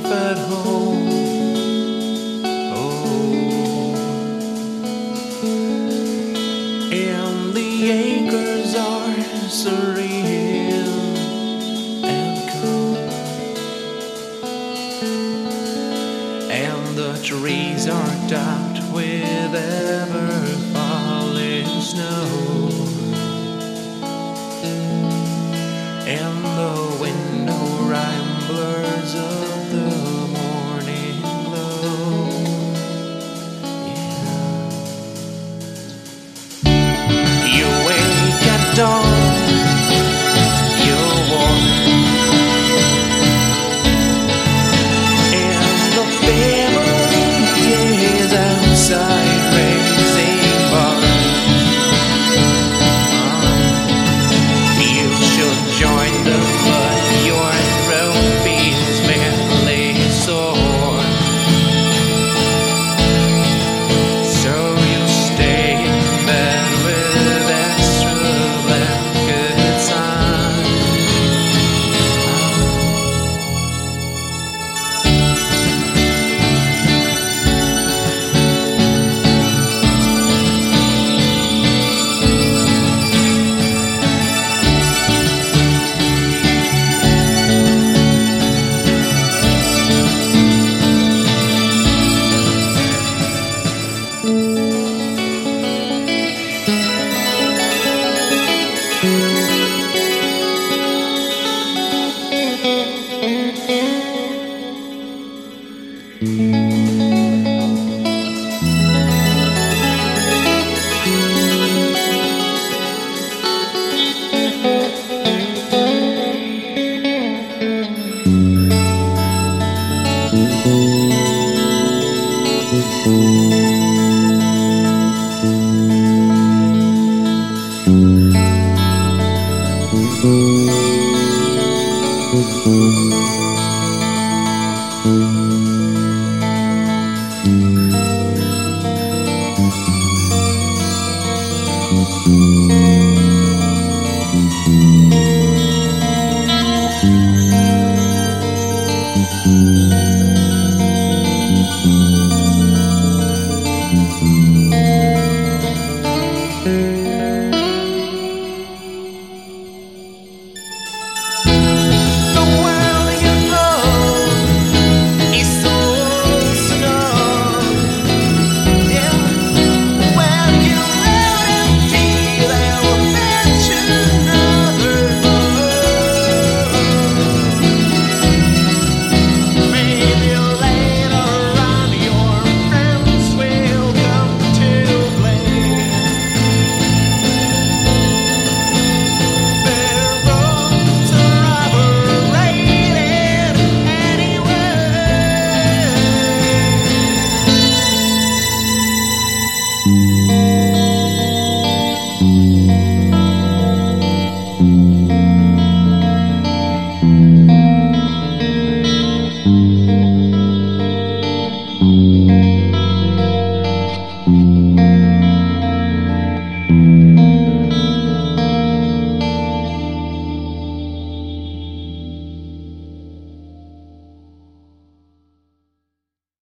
life at home. Oh, and the acres are surreal and cool, and the trees are topped with ever-falling snow, and the window ramblers of the morning glow. Yeah. You wake at dawn, you're warm, and the family is outside raising barns. You should join them, but your throat feels merely sore. So you stay in bed with extra blankets on.